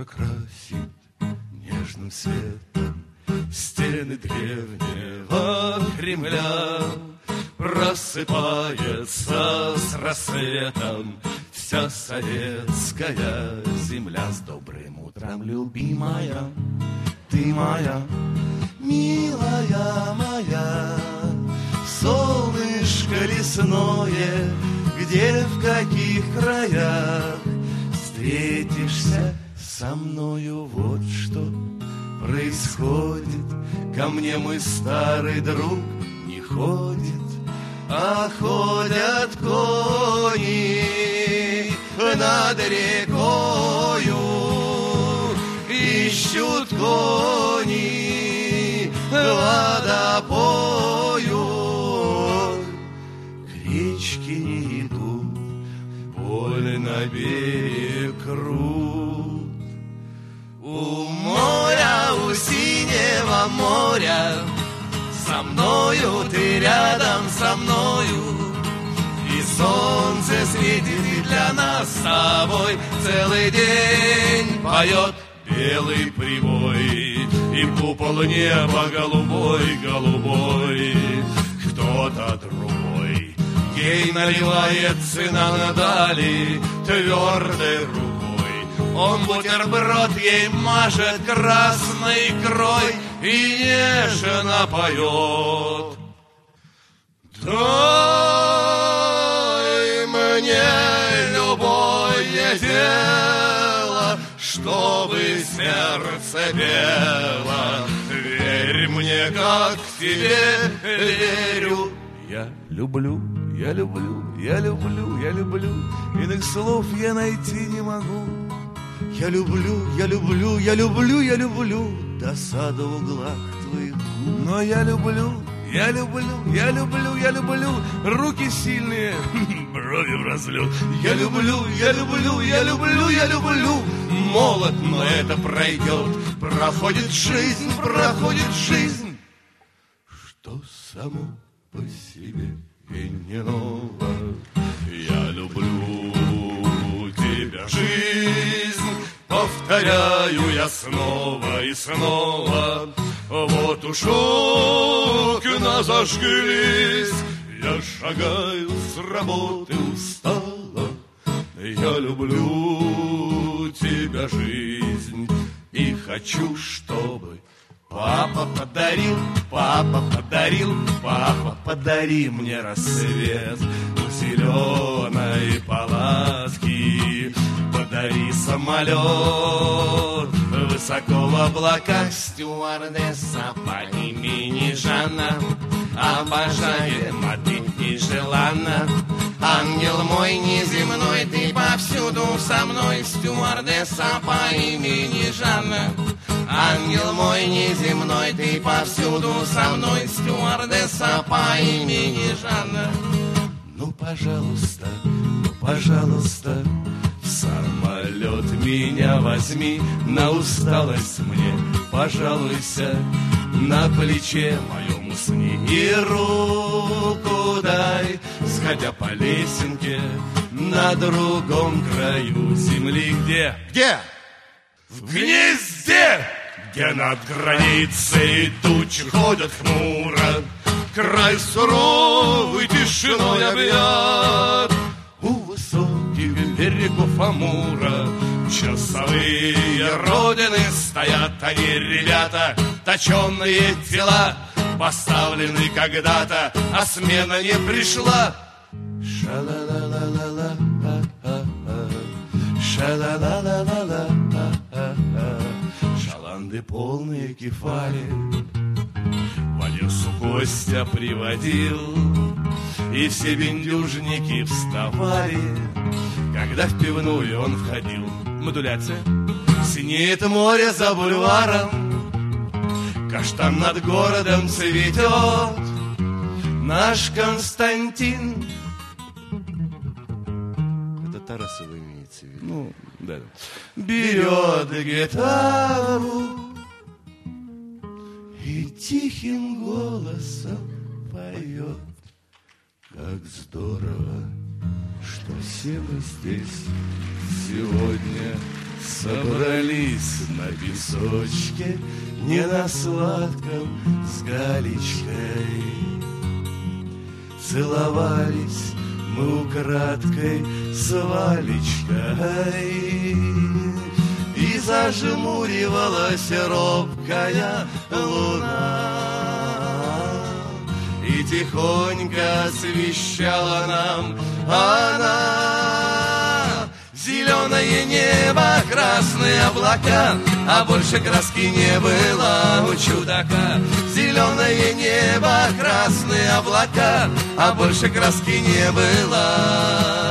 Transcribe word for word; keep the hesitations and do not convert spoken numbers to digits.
Утро красит нежным светом стены древнего Кремля. Просыпается с рассветом вся советская земля. С добрым утром, любимая, ты моя, милая моя. Солнышко лесное, где, в каких краях встретишься со мною, вот что происходит. Ко мне мой старый друг не ходит, а ходят кони над рекою, ищут кони водопою. К речке не идут, поле на берег крут. У моря, у синего моря, со мною ты рядом со мною, и солнце светит, и для нас с тобой целый день поет белый прибой, и купол неба голубой, голубой. Кто-то другой ей наливает цена дали твердой рукой. Он бутерброд ей мажет красной икрой и нежно поет: дай мне любое дело, чтобы сердце пело. Верь мне, как к тебе верю. Я люблю, я люблю, я люблю, я люблю. Иных слов я найти не могу. Я люблю, я люблю, я люблю, я люблю досаду в углах твоих губ. Но я люблю, я люблю, я люблю, я люблю руки сильные, брови в разлет. Я люблю, я люблю, я люблю, я люблю молод, но это пройдет. Проходит жизнь, проходит жизнь, что само по себе и не ново. Я люблю тебя, жизнь, повторяю я снова и снова. Вот уж окна зажглись, я шагаю с работы устала. Я люблю тебя, жизнь, и хочу, чтобы папа подарил, папа подарил, папа подари мне рассвет у зеленой палатки. Подари самолет высоко в облаках, стюардесса по имени Жанна, обожаем, а ты нежеланна. Ангел мой неземной, ты повсюду со мной, стюардесса по имени Жанна. Ангел мой неземной, ты повсюду со мной, стюардесса по имени Жанна. Ну, пожалуйста, ну, пожалуйста, в самолет меня возьми, на усталость мне пожалуйся, на плече моем усни и руку дай, сходя по лесенке на другом краю земли. Где? Где? В гнезде, где над границей тучи ходят хмуро, край суровый тишиной объят. У высоких берегов Амура часовые родины стоят, они, ребята, точеные тела, поставлены когда-то, а смена не пришла. Ша-ла-ла-ла-ла-ла, ша-ла-ла-ла-ла-ла, шаланды полные кефали в Одессу Костя приводил, и все бендюжники вставали, когда в пивную он входил. Модуляция. Синеет море за бульваром, каштан над городом цветет. Наш Константин. Это Тарасова имеется в виду. Ну, да. Берет гитару и тихим голосом поет. Как здорово, что все мы здесь сегодня Собрались на песочке, не на сладком, с Галечкой. Целовались мы украдкой с Валечкой, и зажмуривалась робкая луна, и тихонько освещала нам она. Зеленое небо, красные облака, а больше краски не было у чудака. Зеленое небо, красные облака, а больше краски не было.